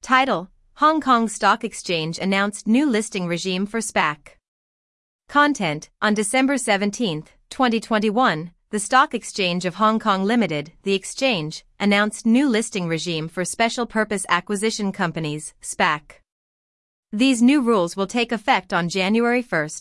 Title: Hong Kong Stock Exchange announced new listing regime for SPAC. Content: On December 17, 2021, the Stock Exchange of Hong Kong Limited, the exchange, announced new listing regime for special purpose acquisition companies, SPAC. These new rules will take effect on January 1,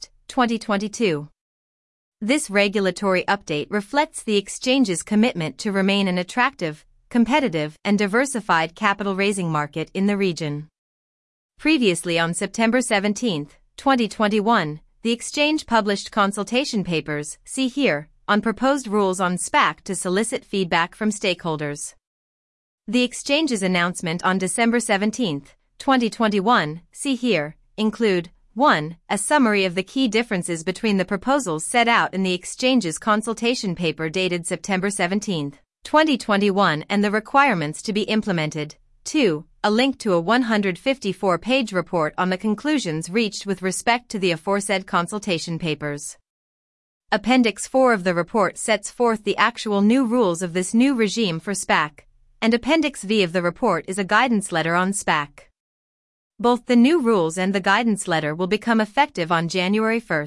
2022. This regulatory update reflects the exchange's commitment to remain an attractive, competitive, and diversified capital raising market in the region. Previously, on September 17, 2021, the exchange published consultation papers, see here, on proposed rules on SPAC to solicit feedback from stakeholders. The exchange's announcement on December 17, 2021, see here, include 1. A summary of the key differences between the proposals set out in the exchange's consultation paper dated September 17, 2021 and the requirements to be implemented. 2. A link to a 154-page report on the conclusions reached with respect to the aforesaid consultation papers. Appendix 4 of the report sets forth the actual new rules of this new regime for SPAC, and Appendix V of the report is a guidance letter on SPAC. Both the new rules and the guidance letter will become effective on January 1,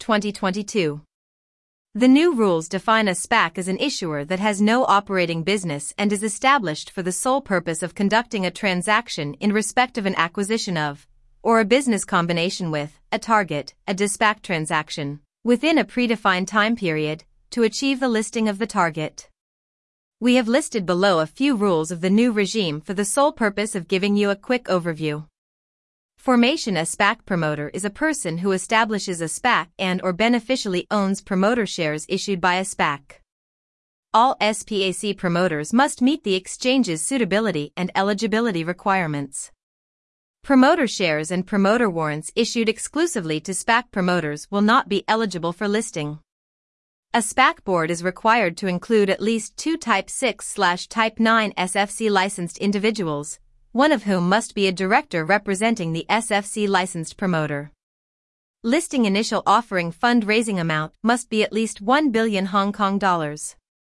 2022. The new rules define a SPAC as an issuer that has no operating business and is established for the sole purpose of conducting a transaction in respect of an acquisition of, or a business combination with, a target, a de-SPAC transaction, within a predefined time period, to achieve the listing of the target. We have listed below a few rules of the new regime for the sole purpose of giving you a quick overview. Formation: a SPAC promoter is a person who establishes a SPAC and/or beneficially owns promoter shares issued by a SPAC. All SPAC promoters must meet the exchange's suitability and eligibility requirements. Promoter shares and promoter warrants issued exclusively to SPAC promoters will not be eligible for listing. A SPAC board is required to include at least 2 Type 6/Type 9 SFC licensed individuals, one of whom must be a director representing the SFC licensed promoter. Listing initial offering fundraising amount must be at least 1 billion Hong Kong dollars.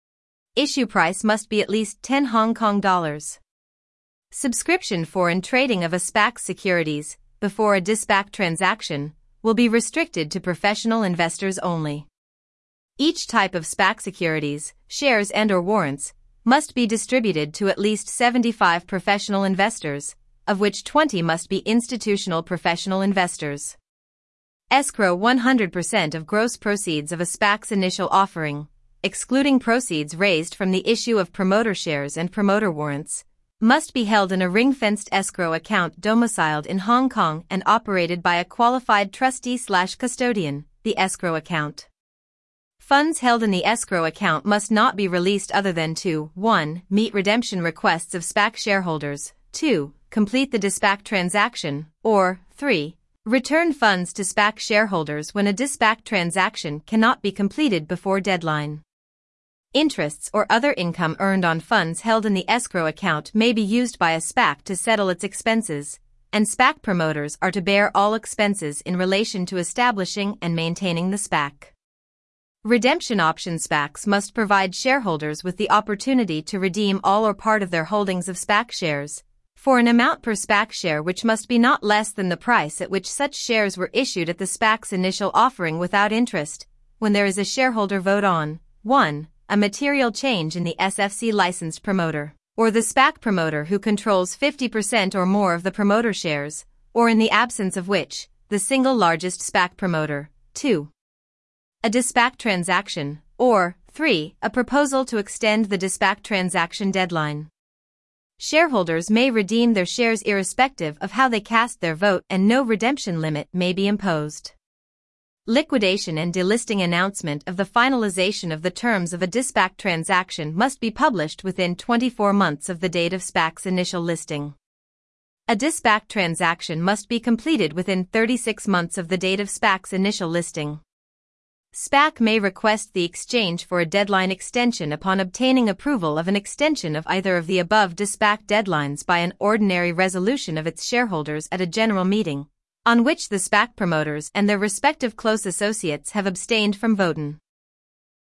Issue price must be at least 10 Hong Kong dollars. Subscription for and trading of a SPAC securities, before a de-SPAC transaction, will be restricted to professional investors only. Each type of SPAC securities, shares and/or warrants, must be distributed to at least 75 professional investors, of which 20 must be institutional professional investors. Escrow: 100% of gross proceeds of a SPAC's initial offering, excluding proceeds raised from the issue of promoter shares and promoter warrants, must be held in a ring-fenced escrow account domiciled in Hong Kong and operated by a qualified trustee/custodian, the escrow account. Funds held in the escrow account must not be released other than to 1. Meet redemption requests of SPAC shareholders, 2. Complete the de-SPAC transaction, or 3. Return funds to SPAC shareholders when a de-SPAC transaction cannot be completed before deadline. Interests or other income earned on funds held in the escrow account may be used by a SPAC to settle its expenses, and SPAC promoters are to bear all expenses in relation to establishing and maintaining the SPAC. Redemption option: SPACs must provide shareholders with the opportunity to redeem all or part of their holdings of SPAC shares, for an amount per SPAC share which must be not less than the price at which such shares were issued at the SPAC's initial offering without interest, when there is a shareholder vote on 1. A material change in the SFC licensed promoter, or the SPAC promoter who controls 50% or more of the promoter shares, or in the absence of which, the single largest SPAC promoter. 2. A de-SPAC transaction, or 3. A proposal to extend the de-SPAC transaction deadline. Shareholders may redeem their shares irrespective of how they cast their vote, and no redemption limit may be imposed. Liquidation and delisting: announcement of the finalization of the terms of a de-SPAC transaction must be published within 24 months of the date of SPAC's initial listing. A de-SPAC transaction must be completed within 36 months of the date of SPAC's initial listing. SPAC may request the exchange for a deadline extension upon obtaining approval of an extension of either of the above de-SPAC deadlines by an ordinary resolution of its shareholders at a general meeting, on which the SPAC promoters and their respective close associates have abstained from voting.